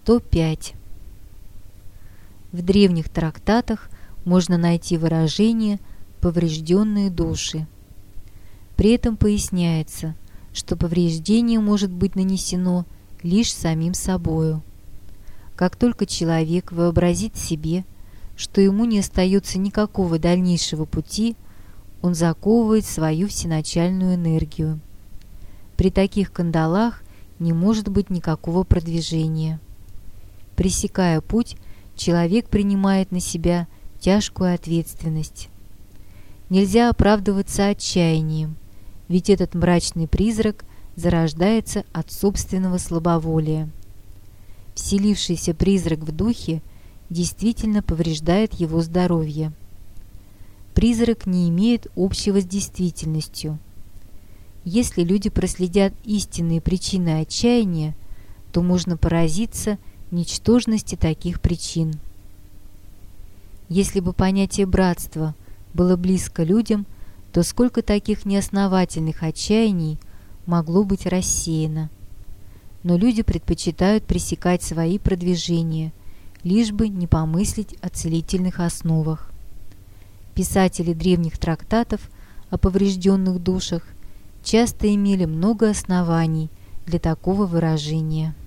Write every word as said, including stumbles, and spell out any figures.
сто пять. В древних трактатах можно найти выражение «поврежденные души». При этом поясняется, что повреждение может быть нанесено лишь самим собою. Как только человек вообразит себе, что ему не остается никакого дальнейшего пути, он заковывает свою всеначальную энергию. При таких кандалах не может быть никакого продвижения. Пресекая путь, человек принимает на себя тяжкую ответственность. Нельзя оправдываться отчаянием, ведь этот мрачный призрак зарождается от собственного слабоволия. Вселившийся призрак в духе действительно повреждает его здоровье. Призрак не имеет общего с действительностью. Если люди проследят истинные причины отчаяния, то можно поразиться ничтожности таких причин. Если бы понятие братства было близко людям, то сколько таких неосновательных отчаяний могло быть рассеяно. Но люди предпочитают пресекать свои продвижения, лишь бы не помыслить о целительных основах. Писатели древних трактатов о поврежденных душах часто имели много оснований для такого выражения.